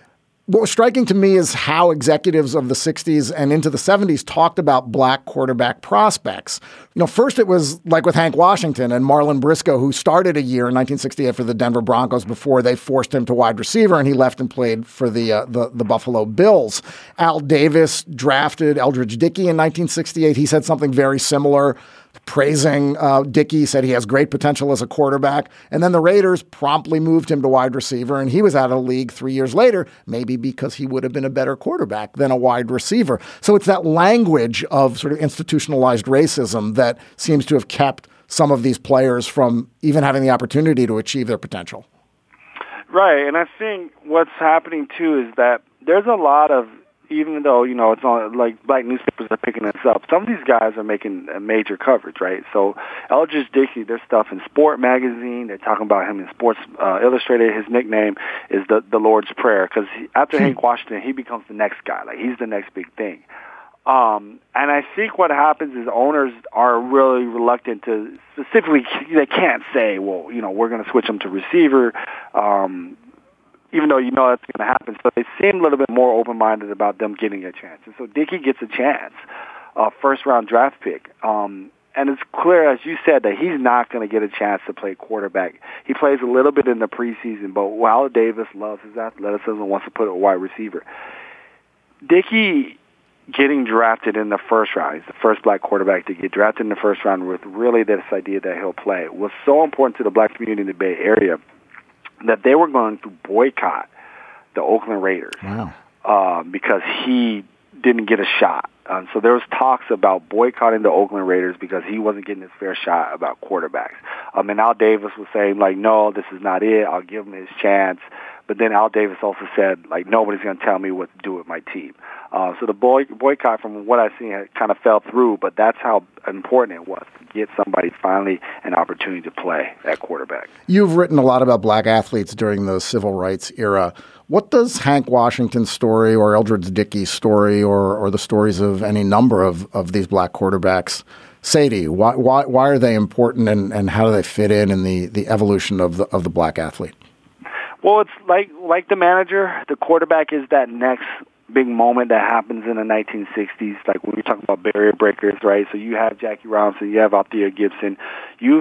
what was striking to me is how executives of the 60s and into the 70s talked about black quarterback prospects. First it was like with Hank Washington and Marlon Briscoe, who started a year in 1968 for the Denver Broncos before they forced him to wide receiver, and he left and played for the Buffalo Bills. Al Davis drafted Eldridge Dickey in 1968. He said something very similar, praising Dickey, said he has great potential as a quarterback. And then the Raiders promptly moved him to wide receiver, and he was out of the league 3 years later, maybe because he would have been a better quarterback than a wide receiver. So it's that language of sort of institutionalized racism that seems to have kept some of these players from even having the opportunity to achieve their potential. Right, and I think what's happening, too, is that there's a lot of, even though, it's not like black newspapers are picking this up, some of these guys are making a major coverage, right? So Eldridge Dickey, there's stuff in Sport Magazine. They're talking about him in Sports Illustrated. His nickname is the Lord's Prayer, because after Hank Washington, he becomes the next guy. Like, he's the next big thing. And I think what happens is owners are really reluctant to specifically, they can't say, well, we're going to switch him to receiver, even though that's going to happen. So they seem a little bit more open-minded about them getting a chance. And so Dickey gets a chance, first-round draft pick. And it's clear, as you said, that he's not going to get a chance to play quarterback. He plays a little bit in the preseason, but Al Davis loves his athleticism and wants to put a wide receiver. Dickey getting drafted in the first round, he's the first black quarterback to get drafted in the first round with really this idea that he'll play, was so important to the black community in the Bay Area that they were going to boycott the Oakland Raiders because he didn't get a shot. So there was talks about boycotting the Oakland Raiders because he wasn't getting his fair shot about quarterbacks. And Al Davis was saying, like, no, this is not it. I'll give him his chance. But then Al Davis also said, like, nobody's going to tell me what to do with my team. So the boycott, from what I've seen, kind of fell through, but that's how important it was to get somebody finally an opportunity to play at quarterback. You've written a lot about black athletes during the civil rights era. What does Hank Washington's story or Eldridge Dickey's story or the stories of any number of these black quarterbacks say to you? Why are they important, and how do they fit in the evolution of the black athlete? Well, it's like the manager. The quarterback is that next big moment that happens in the 1960s, like when we're talking about barrier breakers, right? So you have Jackie Robinson, you have Althea Gibson. You've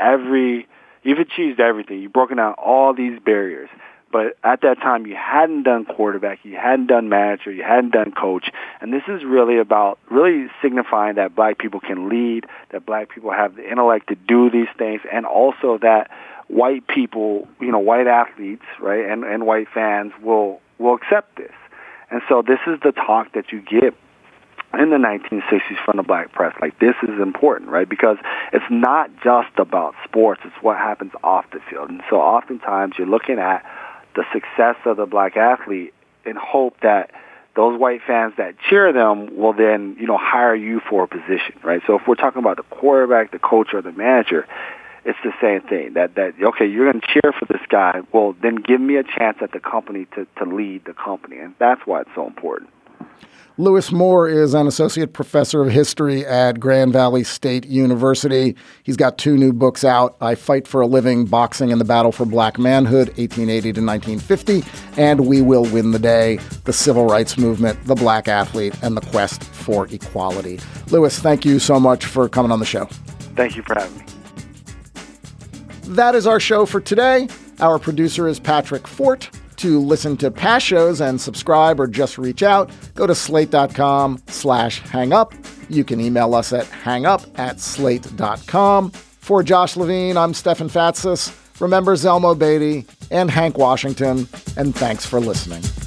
achieved everything. You've broken down all these barriers. But at that time, you hadn't done quarterback, you hadn't done manager, you hadn't done coach. And this is really about signifying that black people can lead, that black people have the intellect to do these things, and also that white people, white athletes, right, and white fans will accept this. And so this is the talk that you get in the 1960s from the black press. Like, this is important, right, because it's not just about sports. It's what happens off the field. And so oftentimes you're looking at the success of the black athlete in hope that those white fans that cheer them will then, hire you for a position, right? So if we're talking about the quarterback, the coach, or the manager, it's the same thing. That okay, you're going to cheer for this guy. Well, then give me a chance at the company to lead the company, and that's why it's so important. Louis Moore is an associate professor of history at Grand Valley State University. He's got 2 new books out: I Fight for a Living, Boxing and the Battle for Black Manhood, 1880 to 1950, and We Will Win the Day, The Civil Rights Movement, the Black Athlete, and the Quest for Equality. Louis, thank you so much for coming on the show. Thank you for having me. That is our show for today. Our producer is Patrick Fort. To listen to past shows and subscribe or just reach out, go to slate.com/hangup. You can email us at hangup@slate.com. For Josh Levine, I'm Stefan Fatsis. Remember Zelmo Beatty and Hank Washington, and thanks for listening.